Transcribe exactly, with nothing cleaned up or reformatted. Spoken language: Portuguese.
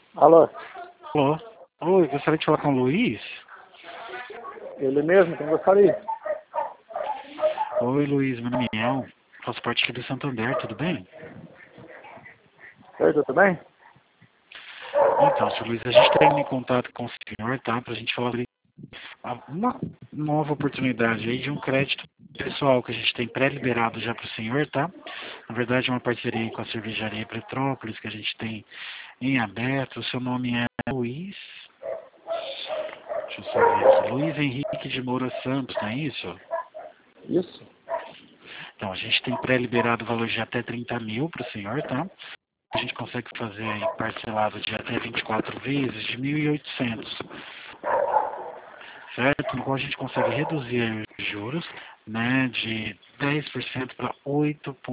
Alô? Alô? Oi, gostaria de falar com o Luiz? Ele mesmo, quem gostaria? Oi, Luiz, meu nome é El, faço parte aqui do Santander, tudo bem? Oi, tudo bem? Então, senhor Luiz, a gente está indo em contato com o senhor, tá? Para a gente falar sobre uma nova oportunidade aí de um crédito pessoal que a gente tem pré-liberado já para o senhor, tá? Na verdade, é uma parceria aí com a cervejaria Petrópolis que a gente tem em aberto. O seu nome é Luiz... Deixa eu só ver aqui. Luiz Henrique de Moura Santos, não é isso? Isso? Então, a gente tem pré-liberado o valor de até trinta mil para o senhor, tá? A gente consegue fazer aí parcelado de até vinte e quatro vezes de mil e oitocentos, certo? No qual a gente consegue reduzir os juros, né, de dez por cento para oito por cento.